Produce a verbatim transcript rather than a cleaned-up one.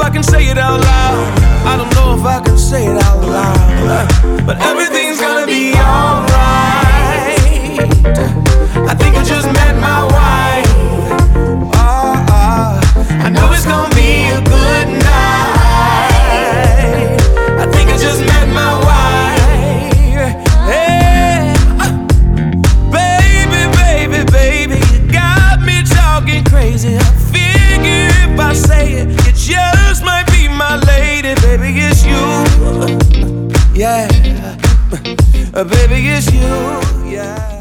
I can say it out loud. I don't know if I can say it out loud. But everything's gonna be alright. I think I just met my wife. Oh, oh, I know it's gonna be a good night. I think I just met my wife. Hey, baby, baby, baby, you got me talking crazy. I figure if I say it, it just might be my lady. Baby, it's you. Yeah, baby, it's you. Yeah.